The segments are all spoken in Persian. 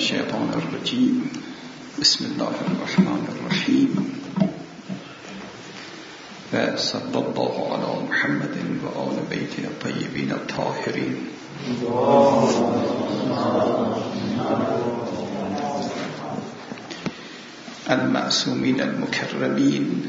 الشيطان الرجيم. بسم الله الرحمن الرحيم. وصلى الله على محمد وآل بيته الطيبين الطاهرين المعصومين المكرمين،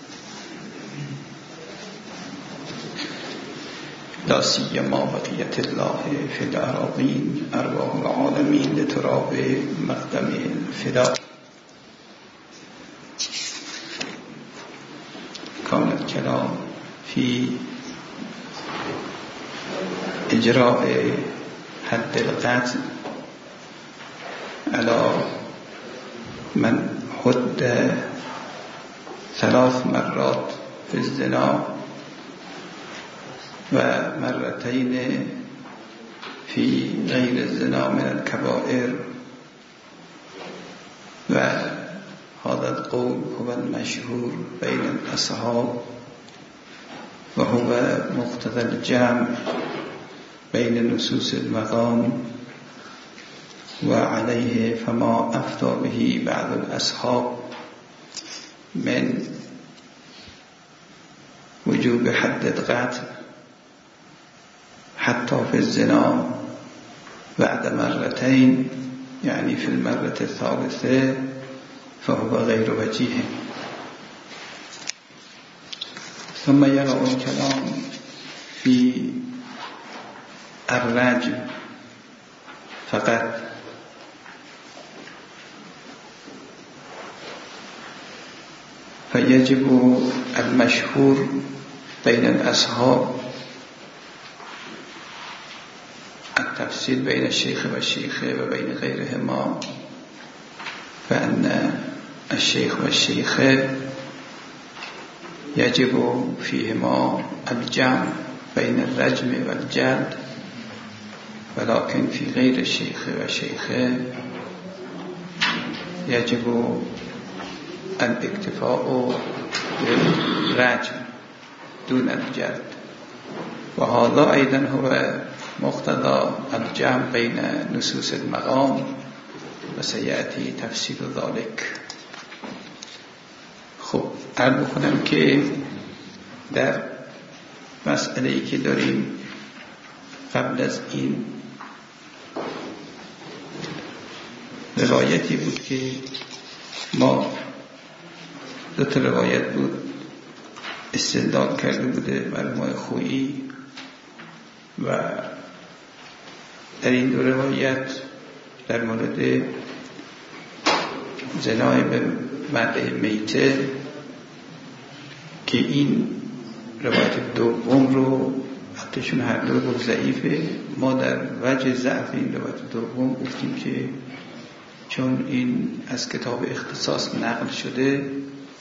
لا سيما بقية الله في الأراضين أرواح العالمين لتراب مقدم الفداء. كان الكلام في إجراء حد القتل على من حد 3 مرات في الزنا ومرتين في غير الزنا من الكبائر، وهذا القول هو المشهور بين الأصحاب، وهو مقتضى الجمع بين نصوص المقام، وعليه فما أفتى به بعض الأصحاب من وجوب حد القتل حتى في الزنا بعد مرتين، يعني في المرة الثالثة، فهو غير وجيه. ثم يرى الكلام في الرجم فقط، فيجب المشهور بين الأصحاب التفصيل بين الشيخ والشيخ وبين غيرهما، فأن الشيخ والشيخ يجب فيهما الجمع بين الرجم والجلد، ولكن في غير الشيخ والشيخ يجب الاكتفاء بالرجم دون الجلد، وهذا أيضا هو مقتضى الجمع بين نصوص المقام، وسيأتي تفسير ذلك. خب، عرض بکنم که در مسئله‌ای که داریم قبل از این روایتی بود که ما 2 روایت بود استدلال کرده بوده مرحوم خویی، و در این 2 روایت در مورد زنای به مرد میته که این روایت دوم رو حتیشون هر دو رو ضعیفه، ما در وجه ضعف این روایت دوم گفتیم که چون این از کتاب اختصاص نقل شده،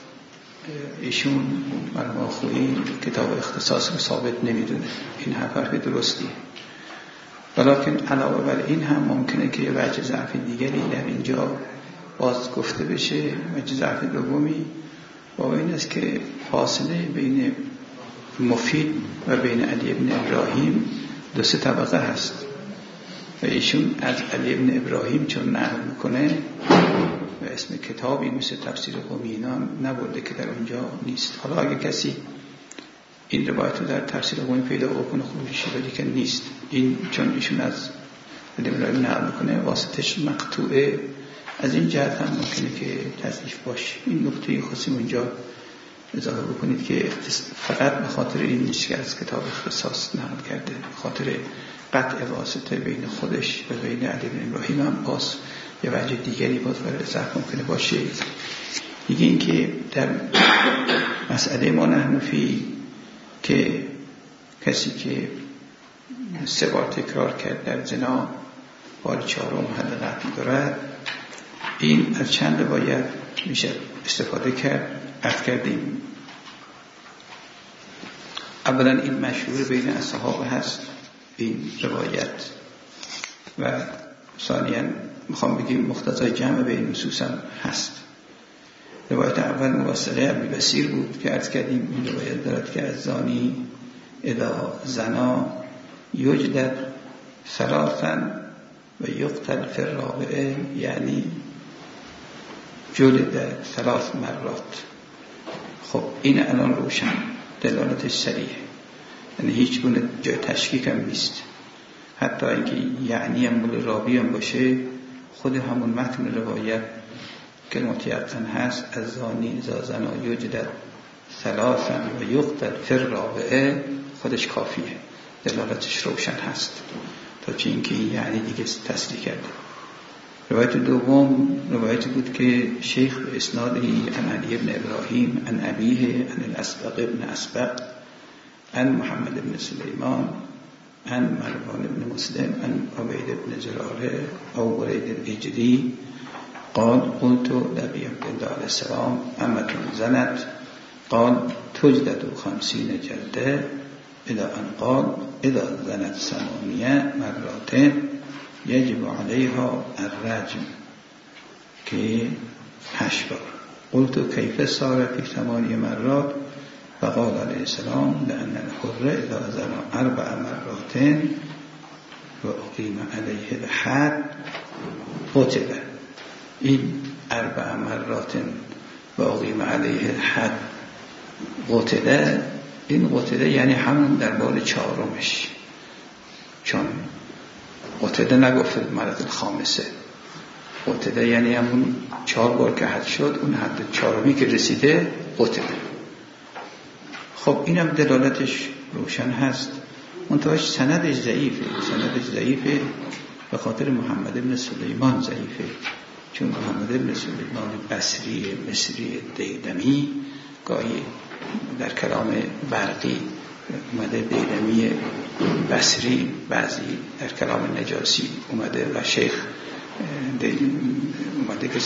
ایشون مرحوم خویی کتاب اختصاص رو ثابت نمیدونه. این حرف درستیه، ولیکن علاوه بر این هم ممکنه که وجه ضعف دیگری در اینجا باز گفته بشه. وجه ضعف دومی با این است که فاصله بین مفید و بین علی ابن ابراهیم 2-3 طبقه هست، و ایشون از علی ابن ابراهیم چون نقل میکنه و اسم کتابی مثل تفسیر قمی اینا نبرده که در اونجا نیست. حالا اگه کسی این روایت رو در تفسیر قمی پیدا بکنه خوبیشه، ولی که نیست. این چون ایشون از علی ابن ابراهیم نقل میکنه واسطش مقطوعه، از این جهت هم ممکنه که تضعیف باشه. این نکته خاصی اونجا اضافه بکنید که فقط به خاطر این نیست که از کتاب اختصاص نقل کرده، به خاطر قطع واسطه بین خودش و بین علی بن ابراهیم هم باز یه وجه دیگری باز برای ضعف ممکنه باشه. دیگه این که در مسئله ما نحنفی که کسی که 3 بار تکرار کرد در زنا، بار 4م حد قطعی دارد، این از چند روایت میشه استفاده کرد. عرض کردیم اولا این مشهور بین اصحاب هست این روایت، و ثانیا میخوام بگیم مقتضای جمع بین نصوص هم هست. روایت اول موثقه ابی بصیر بود که عرض کردیم این روایت دارد که از زانی اذا زنا یجلد 3 و یقتل فی الرابعه یعنی جلد 3 مرات. خب این الان روشن، دلالتش صریحه، یعنی هیچ گونه جای تشکیک هم نیست. حتی اینکه یعنی هم مول راوی هم باشه، خود همون متن روایت که متیقن هست از زانی اذا زنا یجلد 3 و یقتل فی الرابعه خودش کافیه، دلالتش روشن هست، تا چه اینکه یعنی دیگه تصریح کرده. روایت دوم روایتی بود که شیخ به اسنادی عن علی بن ابراهیم عن ابیه عن الاسبق بن اسبق عن محمد بن سلیمان عن مروان بن مسلم عن عبید بن زراره او برید الاجلی قال قلت لابی عبدالله علیه السلام امتون زنت قال تجلد 50 جلده الى ان قال اذا زنت 8 مرات یجب علیها الرجم که 8 بار. قلت کیف صار فی 8 مرات فقال علیه السلام لأن الحر اذا زنا 4 مرات و اقیم علیه الحد قتل. این 4 مرات و اقیم علیه الحد قتل، این قتل یعنی همون در بار 4مش، چون قتل نگفت مرد الخامسه، قتل یعنی همون 4 بار که حد شد، اون حد 4می که رسیده قتل. خب اینم دلالتش روشن هست، منتهاش سندش ضعیفه به خاطر محمد بن سلیمان ضعیفه، چون محمد بن سلیمان بصری مصری دیلمی گاهی در کلام برقی اومده، دیلمی بصری بعضی در کلام نجاسی اومده و شیخ اومده که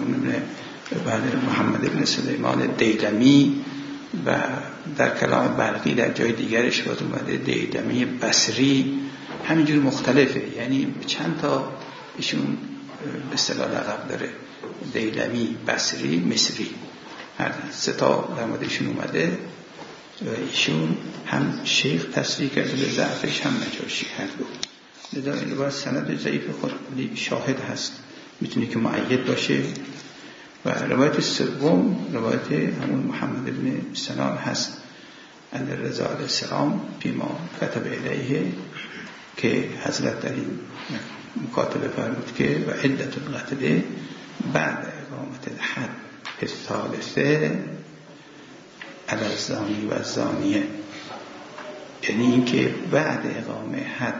محمد بن سلیمان دیلمی، و در کلام برقی در جای دیگرش باز اومده دیلمی بصری، همینجور مختلفه، یعنی چند تا ایشون به اصطلاح لقب داره، دیلمی بصری مصری، هر 3 تا در مورد ایشون اومده و ایشون هم شیخ تصریح کرده به ضعفش، هم نجاشی هر دو. لذا این باید سند ضعیف خود شاهد هست، میتونه که مؤید باشه. و روایت سوم روایت همون محمد بن سنان هست ان رضا علیه السلام بیما کتب الیه، که حضرت در این مکاتبه فرمود که و علت القتل بعد اقامت الحد الثالثه علی الزانی و الزانیه، یعنی این که بعد اقامه حد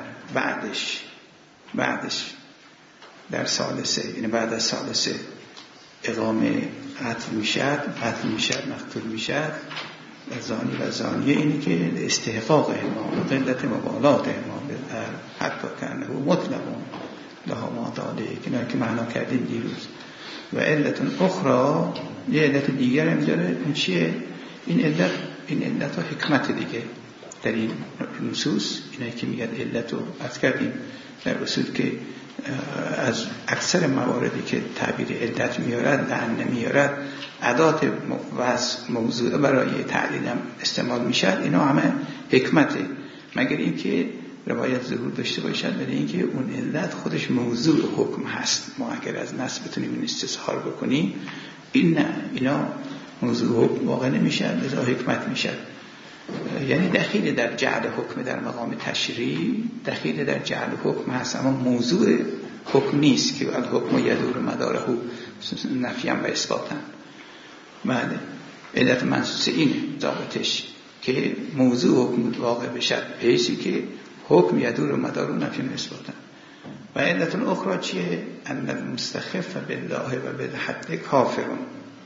بعدش در ثالثه، یعنی بعد از ثالثه اقامه قتل میشد، مقتول میشد، و زانی و زانیه، اینی که استحقاق امام قلت مبالات امام حتی کنه و مطلقون لها ما داده که معنا کردیم دیروز. و علت اخرى، یه علت دیگر هم داره، این چیه؟ این علت ها حکمت دیگه در این نصوص، اینایی که میگن علت رو عرض کردیم در اصول که از اکثر مواردی که تعبیر علت میارد لعن نمیارد، ادات موضوع برای تعلیل هم استعمال میشد، اینا همه حکمته، مگر اینکه روایت ظهور داشته باشد، ولی اینکه اون علت خودش موضوع حکم هست. ما اگر از نص بتونیم این استظهار بکنیم، اینا موضوع حکم واقع نمیشد، لذا حکمت میشد. یعنی دخیل در جعل حکم در مقام تشریع، دخیل در جعل حکم هست، اما موضوع حکم نیست که الحکم یدور مداره نفیم و اثباتن. بله، علت منصوص اینه ضابطش که موضوع حکم واقع بشد، حیثی که حکم یدور مداره نفیم و اثباتن. و علت اخرى چیه؟ ان المستخف بالله و بالحد کافرون،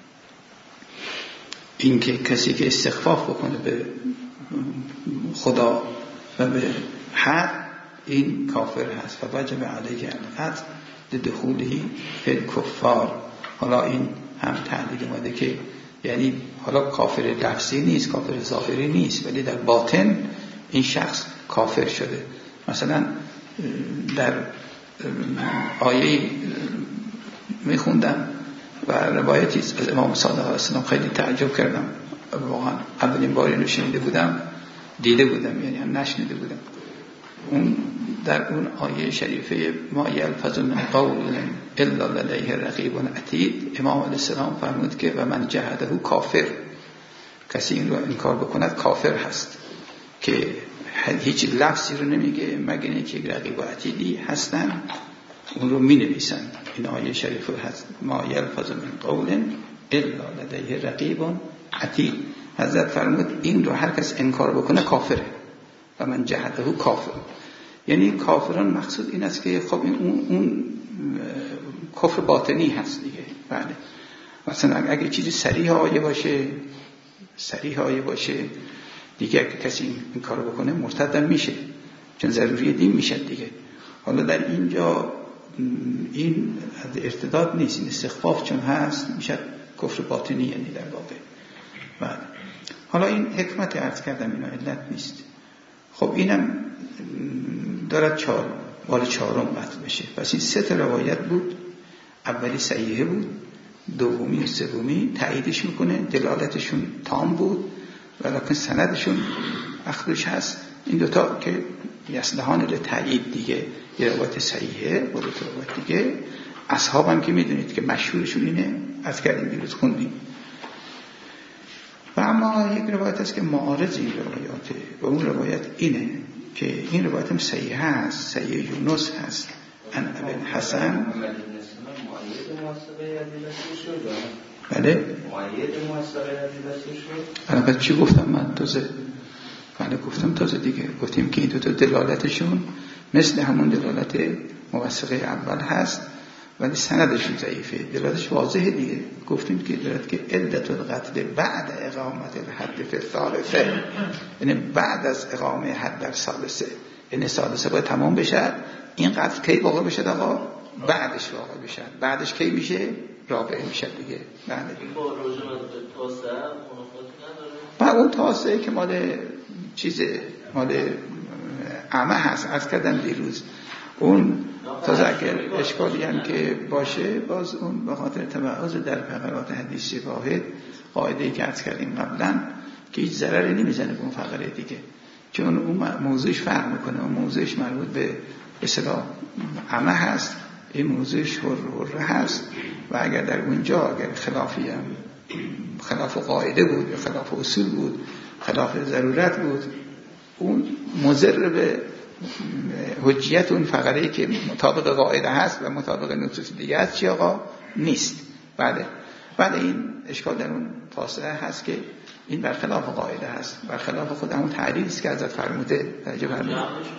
این که کسی که استخفاف بکنه به خدا و به حد، این کافر هست. و وجب علیه القتل لدخوله فی الکفار. حالا این هم تعلیل ماده که یعنی حالا کافر لفظی نیست، کافر ظاهری نیست، ولی در باطن این شخص کافر شده. مثلا در آیه میخوندم و روایتی از امام صادق علیه السلام خیلی تعجب کردم، واقعا اولین بار اینو شنیده بودم، دیده بودم، یعنی هم نشنیده بودم. اون در اون آیه شریفه ما یلفظ من قول الا لدیه رقیب عتید، امام علیه السلام فرمود که و من جهده کافر، کسی این رو انکار بکند کافر هست، که هیچ لفظی رو نمیگه مگر اینکه یک رقیب و عتیدی هستن اون رو می نویسن. این آیه شریفه هست ما یلفظ من قول الا لدیه رقیب عتید. حضرت فرمود این رو هر کس انکار بکنه کافره و من جهده کافر. یعنی کافران مقصود این است که خب اون کفر باطنی هست دیگه. بله مثلا اگه چیزی صریح آیه باشه دیگه، اگه کسی این کارو بکنه مرتد میشه، چون ضروری دین میشه دیگه. حالا در اینجا این ارتداد نیست، این استخفاف چون هست میشه کفر باطنی، یعنی در واقع. بله حالا این حکمت عرض کردم، اینا علت نیست. خب اینم دارد بار چهارم قطع بشه. پس این 3 روایت بود، اولی صحیحه بود، دومی و سومی تاییدش میکنه، دلالتشون تام بود ولیکن سندشون مخدوش هست. این دوتا که یصلحان لتایید دیگه، یه روایت صحیحه و 2 روایت دیگه. اصحاب هم که میدونید که مشهورشون اینه، از کردیم دیروز خوندیم. و اما یک روایت هست که معارض این روایاته و اون روایت اینه که این روایت هم صحیح هست، صحیح یونس هست ان ابن حسن. بله الان پس چی گفتم من تازه؟ بله گفتم تازه دیگه، گفتیم که این دوتا دلالتشون مثل همون دلالت موثقه اول هست ولی سندشون ضعیفه، دلالتش واضحه دیگه. گفتیم که دلالت که علت القتل بعد اقامت الحد فی الثالثه، یعنی بعد از اقامه حد در ثالثه، یعنی ثالثه باید تمام بشه. این قتل کی واقع بشه آقا؟ بعدش واقع بشه. بعدش کی میشه؟ رابعه میشه دیگه. بله و اون تاسعه که مال عمه هست، از کردم دیروز. اون تازه اگر اشکالی هم که باشه، باز اون به خاطر تبعض در فقرات حدیث واحد، قاعده‌ای که عرض کردیم قبلا که هیچ ضرری نمیزنه به اون فقره دیگه، چون اون موضوعش فرق میکنه. اون موضوعش مربوط به اصطلاح عمه هست، این موضوعش حره هست. و اگر در اونجا اگر خلافی هم خلاف قاعده بود یا خلاف اصول بود، خلاف ضرورت بود، اون مضر به حجیت اون فقره‌ای که مطابق قاعده هست و مطابق نصوص دیگه است چی آقا؟ نیست. بله این اشکال در اون فاصله هست که این برخلاف قاعده هست، برخلاف خود همون تعریض است که حضرت فرموده. توجه فرمودید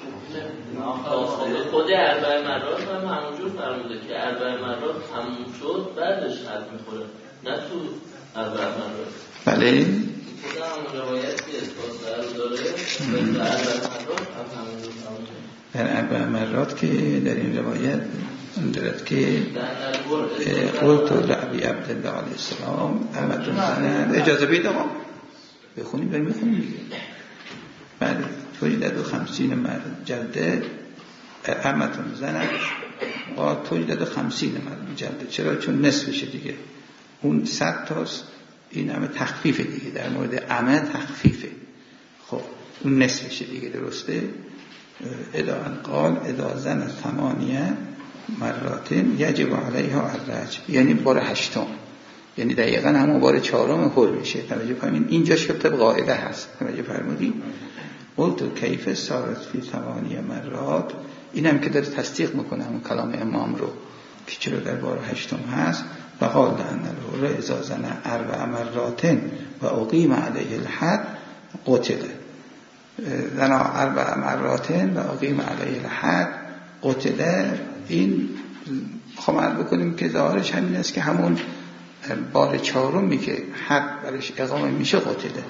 خود اربع مرات هم همونجور فرموده که اربع مرات تموم شد بعدش حد میخوره، نه تو اربع مرات. بله خود همون روایت که فاصله رو داره و اربع مرات هم همونجور فرموده. در اربع مرات که در این روایت دارد که قلت لعبی عبدالله علیه السلام احمد زنن. اجازه بید آقا بخونیم بریم بخونیم دیگه. بله توجد 50 جلده احمد زنن و توجد 50 جلده. چرا؟ چون نصفشه دیگه، اون 100 تاست، این همه تخفیفه دیگه، در مورد عمه تخفیفه. خب اون نصفشه دیگه، درسته؟ قال اذا زن 8 مرات یجب علیها الرجم، یعنی بار 8، یعنی دقیقاً همون بار 4 حل میشه. توجه فرمودید اینجاش که طبق قاعده هست. توجه فرمودید قلت کیف صارت فی 8 مرات، اینم که داره تصدیق میکنه همون کلام امام رو که چرا در بار 8 هست. و قال ان الحر اذا زن 4 مرات و اقیم علیه الحد قتل. زنا 4 مرات و اقیم علیه الحد قتل. این خواهد بکنیم که ظاهرش همین است که همون بار 4 که حد برش اقامه میشه قتله.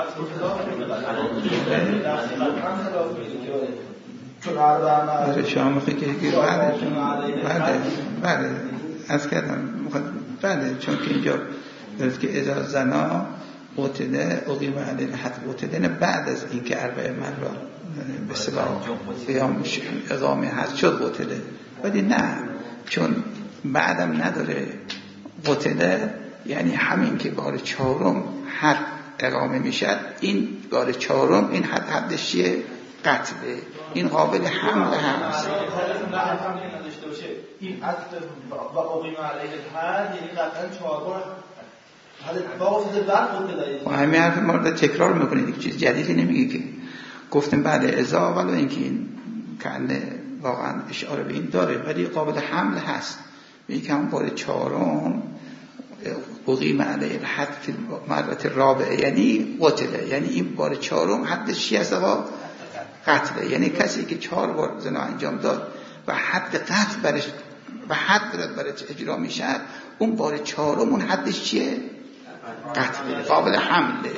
شما فکر که بعد از کردم بعد، چون که اینجا دارد که اذا زنا قتله اقیم علیه الحد قتله، نه بعد از این که 4 مرات به اصطلاح قیام اقامه حد شد قتله. ولی نه، چون بعدم نداره قتله، یعنی همین که بار 4 حد اقامه میشد، این بار 4 این حدش چیه؟ قتله. این قابل حمل هست. این عطف و اقیم علیه الحد یعنی قطعا 4 بار و همین حرف ما رو تکرار میکنید، یک چیز جدیدی نمیگه که گفتم بعد ازا، ولو اینکه این کنه واقعا اشاره به این داره ولی قابل حمل هست. این که هم بار 4 اقیم علیه الحد فی المرة الرابعه یعنی قتله، یعنی این بار 4 حدش چی هست آقا؟ قتله. یعنی کسی که 4 بار زنا انجام داد و حد قتل برش و حد برش اجرا میشه، اون بار 4 اون حدش چیه؟ قتل. قابل حمله.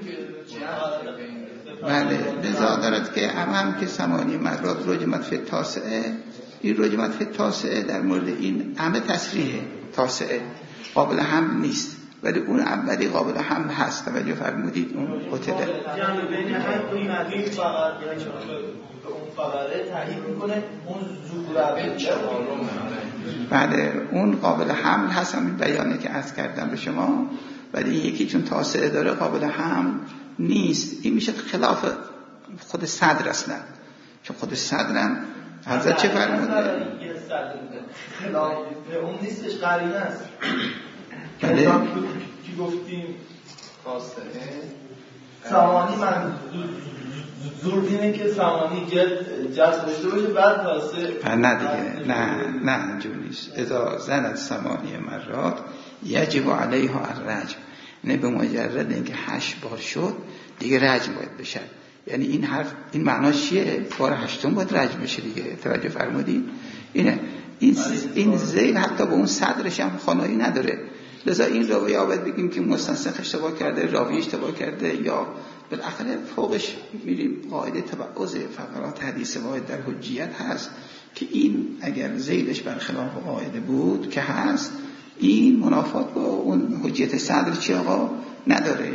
بله. لذا دارد که هم که 8 مرات رجمت فی التاسعه، این رجمت فی التاسعه در مورد این همه تصریحه، تاسعه قابل حمل نیست ولی اون اولی قابل حمل هست. توجه فرمودید؟ اون قتله یعنی بین همین مدین فقط اون فقره تایید میکنه اون زوره 4. بله اون قابل حمل هست، همین بیانه که عرض کردم به شما. ولی این یکی چون تاسعه داره قابل حمل نیست. این میشه خلاف خود صدر اصلا، چون خود صدرم حضرت چه فرموده؟ خلاف اون نیستش، قرینه است. بله که گفتیم تاسعه سامانی من زور اینه که سامانی جذب داشته باشه بعد تاسعه. نه دیگه، نه اینجور نیست. اذا زنت 8 مرات یجب علیها الرجم، نه به مجرد اینکه 8 بار شد دیگه رجم باید بشه. یعنی این حرف این معناش چیه؟ بار 8 باید رجم بشه دیگه. توجه فرمودید؟ اینه این ذیل حتی به اون صدرش هم خانایی نداره. لذا این رو یا باید بگیم که مستنسخ اشتباه کرده، راوی اشتباه کرده، یا بالاخره فوقش میریم قاعده تبعض فقرات حدیث واحد در حجیت هست که این اگر ذیلش برخلاف قاعده بود که هست، این منافات با اون حجیت صدر چی آقا نداره.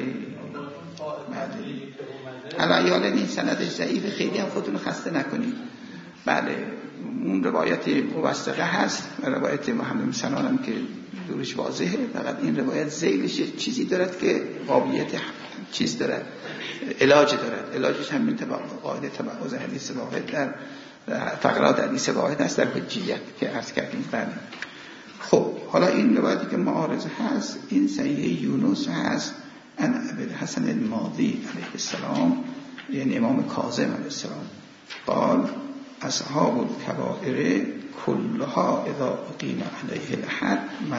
علایال این سندش ضعیف، خیلی هم خودتون خسته نکنید. بله اون روایت موثقه هست و روایت محمد بن سنان هم که دورش واضحه، فقط این روایت ذیلش چیزی دارد که قابلیت چیز دارد، علاج دارد. علاجش هم این قاعده تبعض حدیث واحد در فقرات حدیث واحد هست در حجیت که عرض کردیم. بله خب حالا این روایتی که معارض هست این صحیح یونس هست ان ابوالحسن الماضی علیه السلام، یعنی امام کاظم علیه السلام، قال اصحاب الکبائر کلها اذا اقیم علیه الحد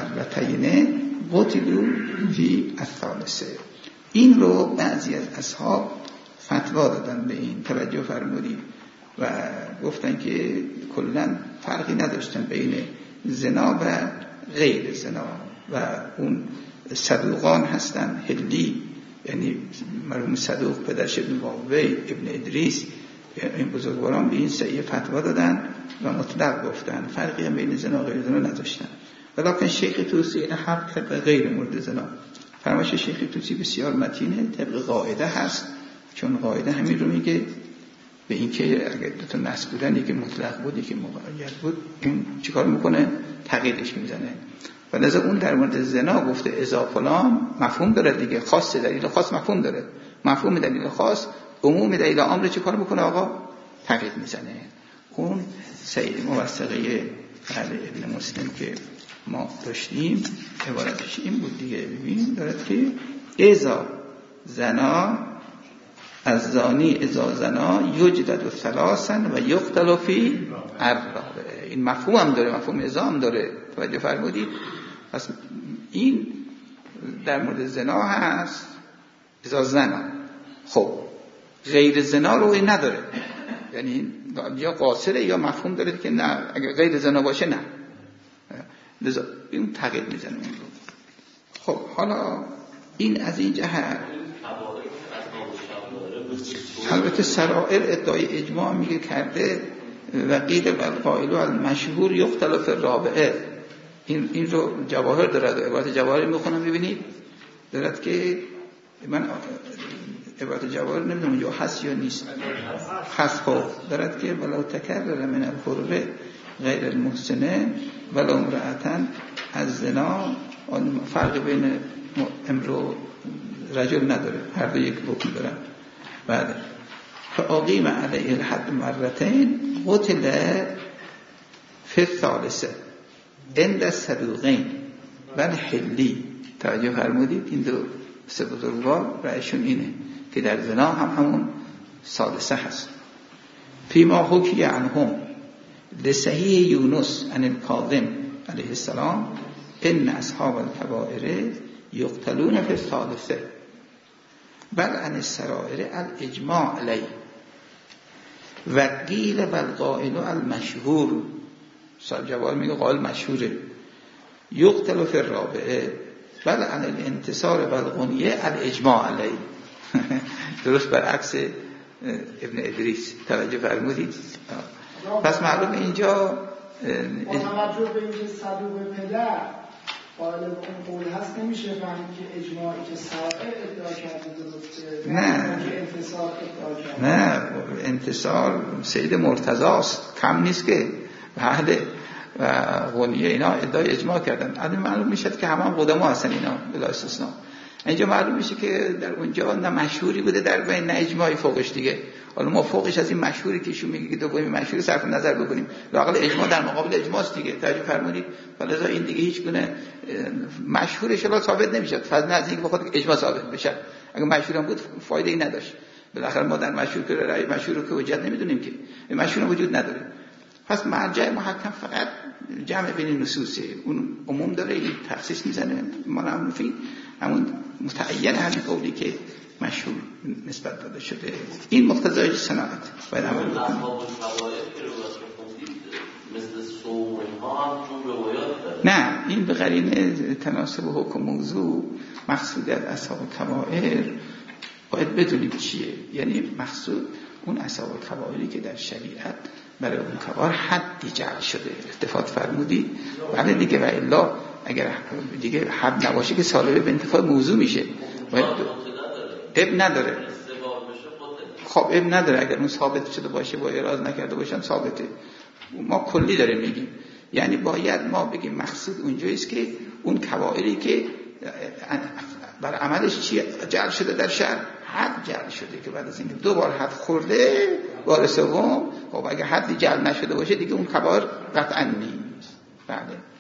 مرتين قتلوا فی الثالثه. این رو بعضی از اصحاب فتوا دادن به این. توجه فرمودید؟ و گفتن که کلا فرقی نداشتن بین زنا و غیر زنا و اون صدوقان هستن. هلی یعنی مرحوم صدوق پدرش ابن واوی ابن ادریس، این بزرگواران به این سعی فتوا دادن و مطلق گفتن، فرقی هم بین زنا و غیر زنا نداشتن. ولیکن شیخ توسی حق کرد به غیر مورد زنا. فرمایش شیخ توسی بسیار متینه، طبق قاعده هست، چون قاعده همین رو میگه به این که اگر دو تا نص بودن، یکی مطلق بود یکی مقید بود، این چیکار میکنه؟ تقییدش میزنه. و لذا اون در مورد زنا گفته اذا فلان مفهوم داره دیگه، خاص دلیل خاص مفهوم داره، مفهوم دلیل خاص عموم دلیل عام رو چیکار میکنه آقا؟ تقیید میزنه. اون سید موثقه اهل ابن مسلم که ما داشتیم عبارتش این بود دیگه. ببینیم دارد که اذا زنا از زانی اذا زنا یجدد ثلاثا و یقتل فی الرابعه. این مفهوم هم داره، مفهوم اذا هم داره. توجه فرمودید؟ پس این در مورد زنا هست اذا زنا. خب غیر زنا رو این نداره، یعنی یا قاصره یا مفهوم داره که نه اگر غیر زنا باشه نه، لذا این تغییر میزنه اون رو. خب حالا این از این جهت. البته سرائر ادعای اجماع میگه کرده و قیل القائل المشهور یقتل فی الرابعه. این رو جواهر دارد، عبارت جواهر میخونم ببینید، دارد که من عبارت جواهر نمیدونم یا هست یا نیست، هست. خب دارد که ولو تکرر من الحرره غیر المحسنه ولو امرأتن از زنا، فرق بین امرو رجل نداره، هر دو یک حکم دارن. بعد فاقیم علیه الحد مرتين قتل فی الثالثه عند الصدوقین و الحلی. توجه فرمودید؟ این دو سه بزرگوار رأیشون اینه که در زنا هم همون ثالثه هست. فیما حکی عنهم لصحیح یونس عن الکاظم علیه السلام ان اصحاب الکبائر یقتلون فی الثالثه بل عن السرائر الاجماع علیه و قیل بل قائل المشهور. صاحب جواب میگه قائل مشهوره یقتل فی الرابعه بل عن الانتصار بالغنیه الاجماع علیه. درست برعکس ابن ادریس. توجه فرمودید؟ پس معلوم اینجا با توجه به اینکه صدوق پدر قائل اون قول هست نمیشه فهمید که اجماعی که سائر ادعا کرده درسته نه که انتصار ادعا کرده. نه انتصار سید مرتضاست، کم نیست که بعد و غنیه اینا ادعای اجماع کردن. الان معلوم میشه که همه قدما هستن اینا بلا استثناء. اینجا معلوم میشه که در اونجا نه مشهوری بوده در بین نه اجماعی فوقش دیگه. حالا ما فوقش از این مشهوری که ایشون میگه که دومی مشهوری صرف نظر بکنیم، لااقل اجماع در مقابل اجماعست دیگه. توجه فرمودید؟ فلذا این دیگه هیچ گونه مشهورش الا ثابت نمیشه، فضل از اینکه بخواد اجماع ثابت بشه. اگه مشهورم بود فایده ای نداشت. بالاخره ما در مشهور که رأی مشهور رو که حجت نمیدونیم که مشهور وجود نداره. پس مرجع محکم فقط جمع بین نصوصه، اون عموم داره این تخصیص میزنه. ما نمیفید همون متعین همین قولی که مشهور نسبت داده شده. این مقتضای صناعت باید عمل بکنیم. نه این به قرینه تناسب حکم موضوع مقصود از اصحاب کبائر باید بدونیم چیه. یعنی مقصود اون اصحاب کبائری که در شریعت برای اون کبار حدی جعل شده. التفات فرمودی؟ ولی دیگه و الا اگر دیگه حد نباشه که سالبه به انتفاع موضوع میشه. اب نداره. خب اب نداره اگر اون ثابت شده باشه با اعراض نکرده باشن ثابته. ما کلی داریم میگیم. یعنی باید ما بگیم مقصود اونجاییست که اون کبائری که بر عملش چی جعل شده در شرع حد جعل شده که بعد از اینکه دو بار حد خورده بار سوم خب اگه حدی جعل نشده باشه دیگه اون کبائر قطعا نیست. بله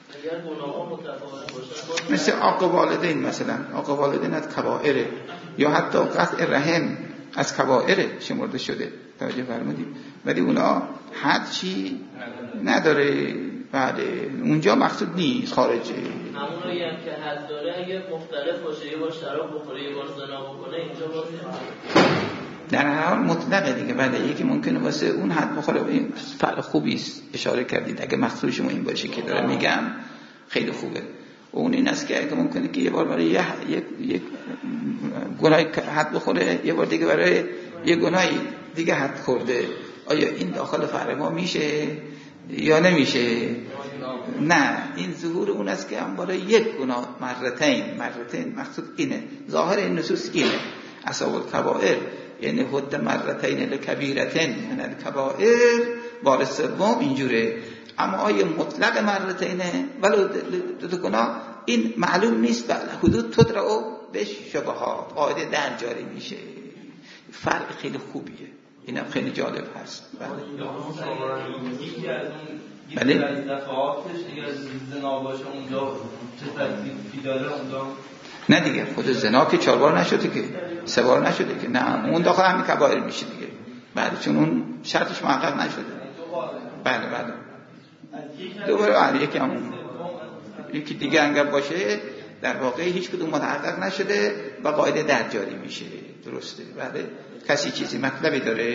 مثل عاق والدین، مثلا عاق والدین از کبائره یا حتی قطع رحم از کبائره شمرده شده. توجه فرمودید؟ ولی اونا حد چی نداره. بله اونجا مقصود نیست خارجه. همونایی هم که حد داره اگه مختلف باشه یه بار شراب بخوره یه بار زنا بکنه اینجا باشه در هر حال مطلقه دیگه. بله یکی ممکنه واسه اون حد بخوره. این فعل خوبی است اشاره کردید. اگه مقصود شما این باشه که داره میگم خیلی خوبه. اون این است که اگه ممکنه که یه بار برای یک گناهی حد بخوره یه بار دیگه برای یه گناهی دیگه حد خورده، آیا این داخل فرع ما میشه یا نمیشه؟ نه این ظهور اون است که هم برای یک گناه مرتين مقصود اینه. ظاهر این نصوص اینه. اصحاب الکبائر یعنی حد مرتين لکبیرتين من الکبائر بار سوم اینجوره. اما آیا مطلق مرتینه ولو دو گناه این معلوم نیست. و حدود تدرعو به شبهات قاعده در جاری میشه. فرق خیلی خوبیه. اینم خیلی جالب هست. بله از دفعاتش دیگه از زنا باشه اونجا چه تکلیفی داره اونجا؟ نه دیگه خود زنا که 4 بار نشده که 3 بار نشده که نه اون داخل همین کبائر میشه دیگه. بله چون اون شرطش محقق نشده. بله دوباره علی یکی همون یکی دیگه انگار باشه در واقع هیچ کدوم محقق نشده و قاعده در جاری میشه. درسته. بله کسی چیزی مطلبی داره؟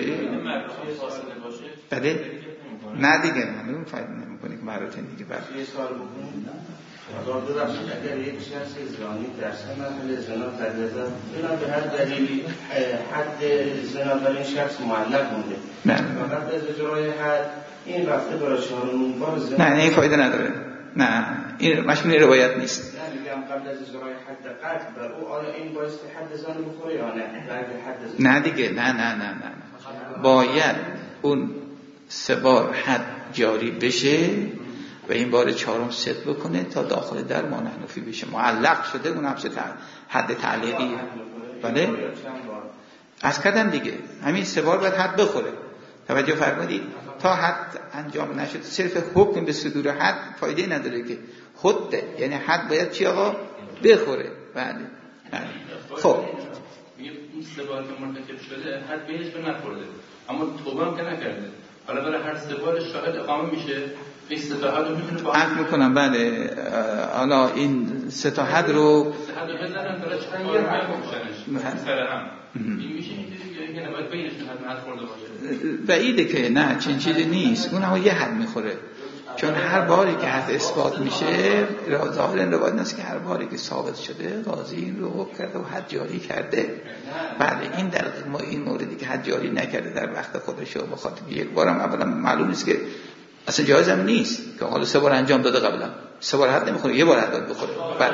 بله نه دیگه من فایده نمیکنه که مراتب دیگه. بله یه سوال بکنم. اگر یک شخص زانی در سن مرحله زنا تجاوز اینا به هر دلیلی حد زنا برای این شخص معلق مونده. نه فقط از اجرای حد این رفته برای 4مین بار زنا. نه این فایده نداره. نه این مشمول روایت نیست. نه میگم قبل از اجرای حد قطع بر او آیا این باعث حد زنا بخوره یا نه؟ حد زنا نه دیگه نه باید اون 3 بار حد جاری بشه و این بار 4م ست بکنه تا داخل در مانحنفی بشه. معلق شده اون هم حد تعلیقی. بله از کردن دیگه همین 3 بار باید حد بخوره. توجه فرمودید؟ تا حد انجام نشد صرف حکم به صدور حد فایده نداره که خود یعنی حد باید چی آقا بخوره. بله خب میگه این 3 بار که مرتکب شده حد بهش به نخورده اما توبه هم که نکرده، حالا برای هر 3 بار شاهد اقامه میشه. این 3 تا حد رو میتونه با عرض میکنم. بله حالا این 3 تا حد رو بزنن برای چند بار بکشنش سر هم. این میشه اینجوری که نباید بینشون حد خورده باشه. بعیده که نه چنین چیزی نیست. اون هم یه حد میخوره، چون هر باری که حد اثبات میشه ظاهر این روایت است که هر باری که ثابت شده قاضی این رو حکم کرده و حد جاری کرده. بله این در این موردی که حد جاری نکرده در وقت خودش و بخاطر یک بارم اولا معلوم نیست که اصلا جایز هم نیست که حالا 3 بار انجام داده قبلا 3 بار حد نمیخوره، 1 بار حد بخوره. بله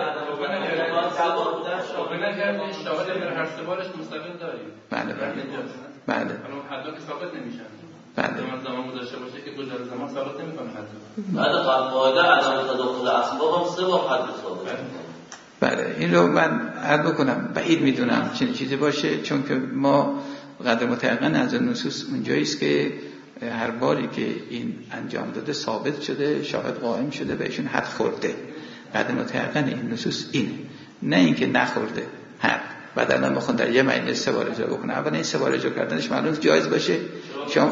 بله بله حدا که ثابت نمیشن. بله زمان گذشته باشه که گذر زمان ثابت نمیکنه حد. بعد قاعده عدم تداخل اسباب هم 3 بار حد ثابت. بله این رو من عرض بکنم بعید میدونم چنین چیزی باشه، چون که ما قدر متيقن از نصوص اونجایی است که هر باری که این انجام داده ثابت شده، شاهد قائم شده بهشون حد خورده. قدر متيقن این نصوص اینه، نه اینکه نخورده حد بعد الان بخون در یه معنی 3 بار اجرا بکنه. اولا این 3 بار اجرا کردنش معلوم جایز باشه. شما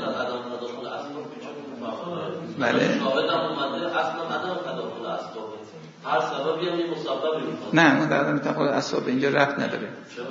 بله هر سببی هم مسببی میکنه. نه اون در عدم تداخل اسباب اینجا رفت نداره.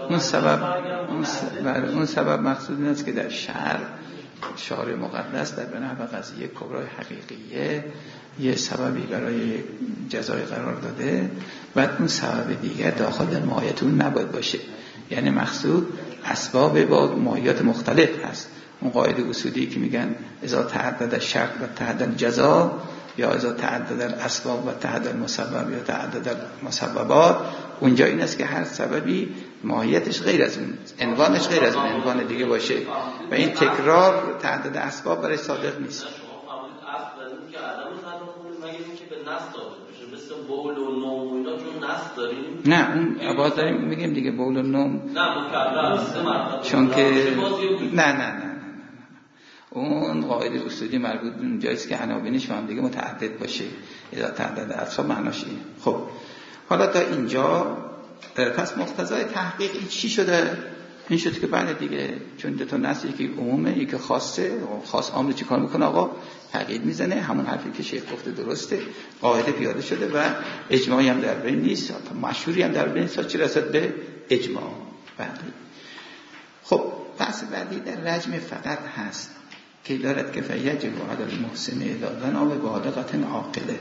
اون سبب مقصود این است که در شرع مقدس در بنابر قضیه کبرای حقیقیه یه سببی برای جزای قرار داده، بعد اون سبب دیگر داخل در ماهیت اون نباید باشه. یعنی مقصود اسباب با ماهیت مختلف هست. اون قاعده اصولی که میگن اذا تعدد الشرط و تعدد الجزا، یا اذا تعدد الاسباب و تعدد المسبب یا تعدد المسببات، اونجا این است که هر سببی ماهیتش غیر از اون، عنوانش غیر از اون عنوان دیگه باشه و این تکرار تعدد اسباب برای صادق نیست. که عدم تداخل مگه اینکه به نص ثابت بشه، مثل بول و نوم و اینا چون نص داریم. نه اون عباد داریم میگیم دیگه بول و نوم، نه مکرر 3 مرتبه چون که نه اون قاعده اصولی مربوط به اونجاییست که عناوینش هم دیگه متعدد باشه. اذا تعدد اسباب معناش اینه. خب حالا تا اینجا پس مقتضای تحقیق این چی شده؟ این شد که بعد دیگه چون 2 تا نص، یکی عمومه یکی خاصه، خاص عام چی کار میکنه آقا؟ تقیید میزنه. همون حرفی که شیخ گفته درسته، قاعده پیاده شده و اجماعی هم در بین نیست، مشهوری هم در بین نیست، چه رسد به اجماع. بعدی خب بحث بعدی در رجم فقط هست که دارد که فیجب علی المحسن اذا زنا ببالغة عاقله.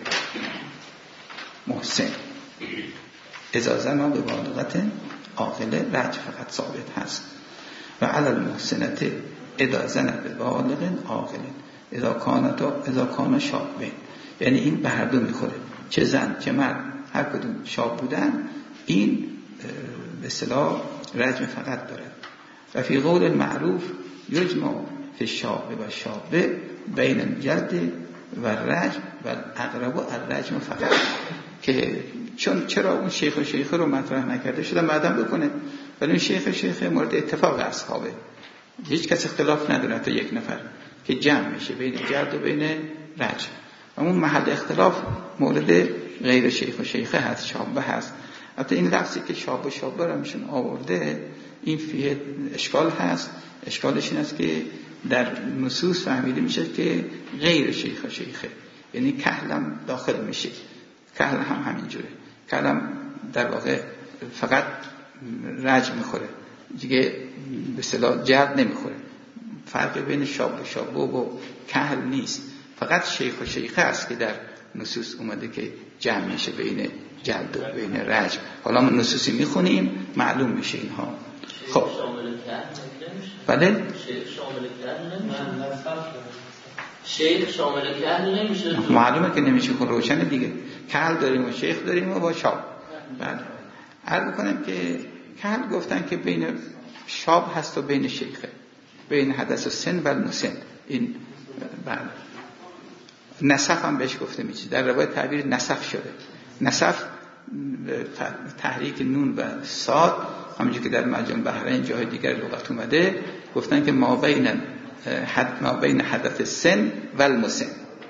محسن اذا زنا ببالغة عاقله رجم فقط ثابت هست و علی المحسنة اذا زنا ببالغ عاقله اذا کان شابه. یعنی این به هر دو میخوره، چه زن چه مرد هر کدوم شاب بودن این به اصطلاح رجم فقط دارد. و فی قول المعروف یجمع فی الشاب و شابه بین الجلد و رجم و اقرب الرجم فقط. که چون چرا اون شیخ و شیخه رو مطرح نکرده شده بعدم بکنه، ولی اون شیخ مورد اتفاق اصحابه، هیچ کس اختلاف نداره تا 1 نفر که جمع میشه بین جلد و بین رجم. اون محل اختلاف مورد غیر شیخ و شیخه هست، شابه هست. البته این لفظی که شاب و شابه رو میشون آورده این فیه اشکال هست. اشکالش این است که در نصوص فهمیده میشه که غیر شیخ و شیخه، یعنی کهلم داخل میشه. کهل هم همینجوره، کهلم در واقع فقط رجم میخوره دیگه، به اصطلاح جلد نمیخوره. فرق بین شاب و شابه و کهل نیست، فقط شیخ و شیخه است که در نصوص اومده که جمع میشه بین جلد و بین رجم. حالا ما نصوصی میخونیم معلوم میشه اینها. خب بله شیخ شامل کهل نمیشه. شیخ شامل کهل نمیشه. معلومه که نمیشه، خب روشنه دیگه. کهل داریم و شیخ داریم و با شاب. بله عرض کنم که کهل گفتن که بین شاب هست و بین شیخه، بین حدث و سن و نسن. این بله نسخ هم بهش گفته میشه، در روایت تعبیر نسخ شده. نسخ تحریک نون و صاد همونجوری که در معجم بحرین جای دیگر لغت اومده گفتن که ما بین حدث سن و المسن.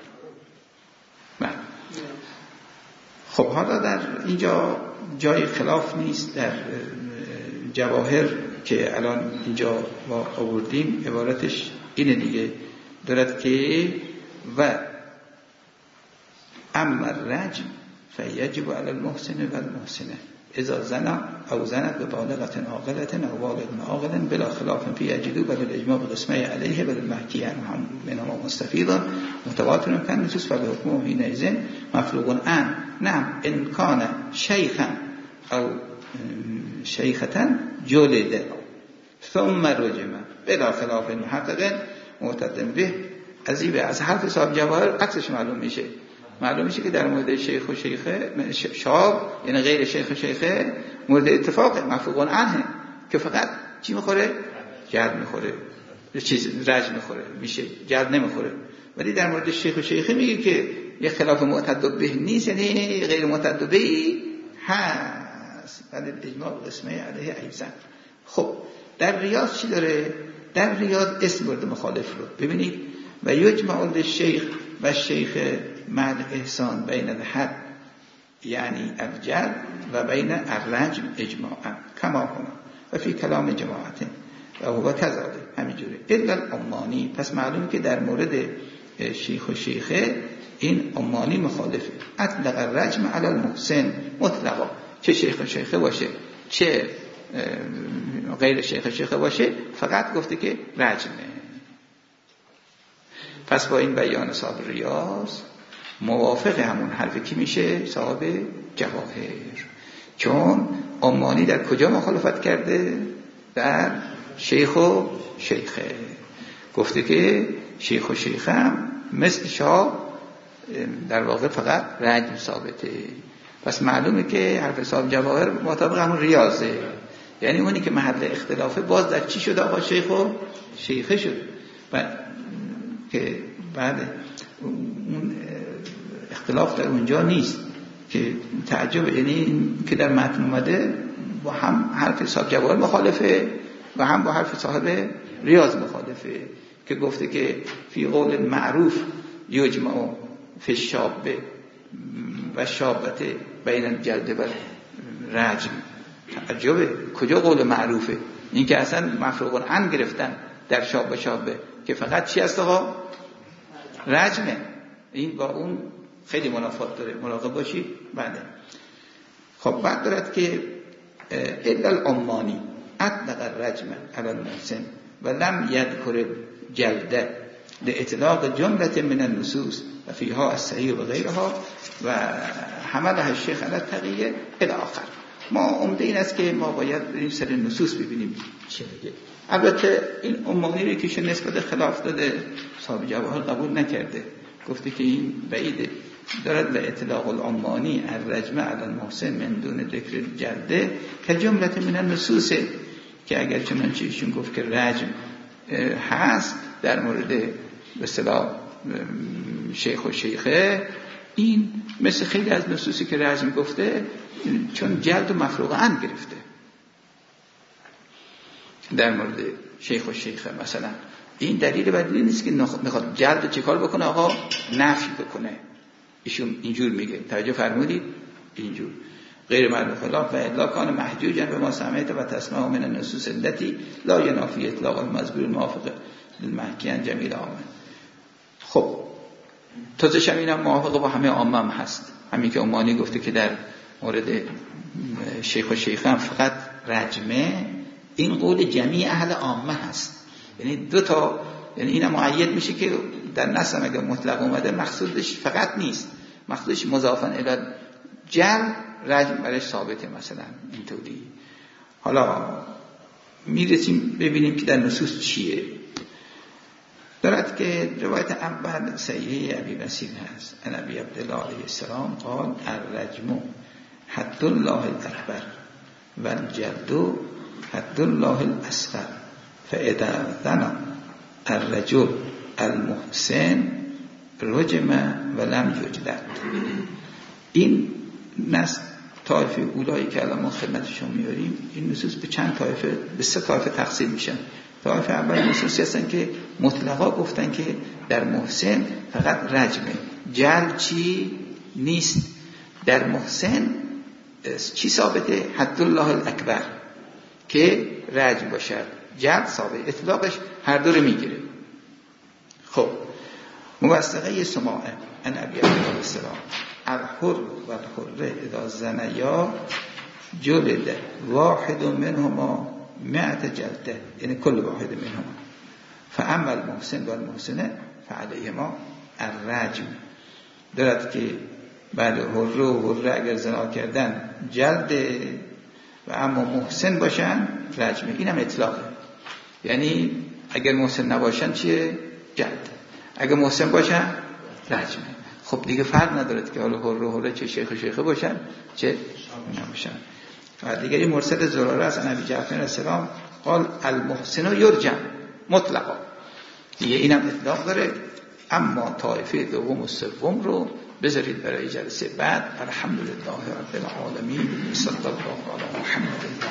خب حالا در اینجا جای خلاف نیست. در جواهر که الان اینجا ما آوردیم عبارتش اینه دیگه، دارد که و اما الرجم فیجب علی المحسن و المحسنه اذا زنا او زنت ببالغة عاقلة او بالغ عاقل بلا خلاف فی یجدو بل الاجماع بقسمه علیه بل المحکی عنهم منهما مستفیضا متواتر کن نصوص و بحکمه حینئذ مفروغ عن. نعم ان کان شیخا او شیخة جلد ثم رجم بلا خلاف محقق معتد به. از حرف صاحب جواهر عکسش معلوم میشه که در مورد شیخ و شیخه شاب یعنی غیر شیخ و شیخه مورد اتفاق مفروغ عنه که فقط چی میخوره؟ جلد میخوره، رجم میخوره، میشه جلد نمیخوره. ولی در مورد شیخ و شیخه میگه که یه خلاف معتد به نیست، یعنی غیر معتد به هست. ولی اجماع قسمه علیه ایزن. خب در ریاض چی داره؟ در ریاض اسم برده مخالف رو ببینید و یجمع الشیخ و شیخ مع احسان بین الحد یعنی الجلد و بین الرجم اجماعا کما هنا و فی کلام جماعت و هو کذالک همینجوره الا الامانی. پس معلوم که در مورد شیخ و شیخه این امانی مخالفه. اطلق الرجم علی المحسن مطلقا، چه شیخ و شیخه باشه چه غیر شیخ و شیخه باشه فقط گفته که رجمه. پس با این بیان صاحب ریاض موافق همون حرف کی میشه؟ صاحب جواهر. چون امانی در کجا مخالفت کرده؟ در شیخ و شیخه. گفته که شیخ و شیخه هم مثل شاه در واقع فقط رجم ثابته. پس معلومه که حرف صاحب جواهر مطابق همون ریاضه، یعنی اونی که محل اختلافه باز در چی شده؟ آقا شیخ و شیخه شد. که بعد اون اختلاف در اونجا نیست که تعجب، یعنی که در متن اومده با هم حرف صاحب جواهر مخالفه و هم با حرف صاحب ریاض مخالفه که گفته که فی قول معروف یجمع فی الشاب و شابت بین الجلد و رجم. تعجبه، کجا قول معروفه؟ این که اصلا مفروغ عن گرفتن در شاب و شابه که فقط چی هست آقا؟ رجمه. این با اون خیلی منافات داره، مراقب باشید. بعد خب بعد دارد که الا الامانی اطلق الرجم علی المحسن و لم یذکر جلده لاطلاق جمله من النصوص و فیها الصحیح و غیرها و حملها الشیخ علی التقیه الی آخر. ما عمده این است که ما باید بریم سر نصوص ببینیم چه میگه. البته این امانی رو که نسبت خلاف داده صاحب جواهر قبول نکرده، گفته که این بعیده. دارد به اطلاق الامانی الرجم علی المحسن من دون ذکر جلده که جمله من النصوص، که اگر چنانچه ایشون گفت که رجم هست در مورد به اصطلاح شیخ و شیخه، این مثل خیلی از نصوصی که رجم گفته چون جلد و مفروغ عن گرفته در مورد شیخ و شیخه. مثلا این دلیل بدلی نیست که میخواد جلد چه کار بکنه آقا؟ نفی بکنه. ایشون اینجور میگه، توجه فرمودید؟ اینجور غیر معلوم خلاف و الا کان محجوجا به ما سمعت و تسمع من النصوص التي لا ينافي اطلاق المذکور الموافق للمحکیان جمیل عامه. خب تازه همینم موافق با همه عامه هم هست. همین که امانی گفته که در مورد شیخ و شیخه هم فقط رجمه، این قول جمیع اهل عامه هست. یعنی دو تا، یعنی این مؤید میشه که در نص اگه مطلق اومده مقصودش فقط نیست، مقصودش مضافاً الی جمع رجم برش ثابته. مثلا اینطوری. حالا میرسیم ببینیم که در نصوص چیه. دارد که روایت اول صحیح ابی بصیر هست، ان ابی عبدالله علیه السلام قال الرجم حد الله الاکبر و الجلد حد الله الاصغر فاذا زنى الرجل المحسن رجم و لم یجلد. این نص طایفه اولایی که الان ما خدمتشون میاریم، این نصوص به چند طایفه، به 3 طایفه تقسیم میشن. طایفه اول نصوصی هستن که مطلقا گفتن که در محسن فقط رجمه، جلد چی نیست. در محسن چی ثابته؟ حد الله الاکبر که رجم باشد، جلد ثابت، اطلاقش هر دو رو میگیره. خب موثقه سماعه ان ابی عبدالله السلام الحر و الحره اذا زنیا جلد واحد منهما 100 جلده، یعنی کل واحد منهما. فاما المحسن و المحسنه فعلیهما الرجم. دارد که بله حره و حره اگر زنا کردن جلده و اما محسن باشن رجمه. اینم اطلاقه، یعنی اگر محسن نباشن چیه؟ جلد. اگر محسن باشن رجمه. خب دیگه فرق ندارد که حالا حره و حره چه شیخ و شیخه باشن چه نباشن. و دیگه این مرسل زراره است نبی جعفر السلام قال المحسن یرجم مطلقا، دیگه اینم اطلاق داره. اما طایفه دوم و سوم رو بذارید برای جلسه بعد. الحمدلله رب العالمین، صلی الله علی محمد.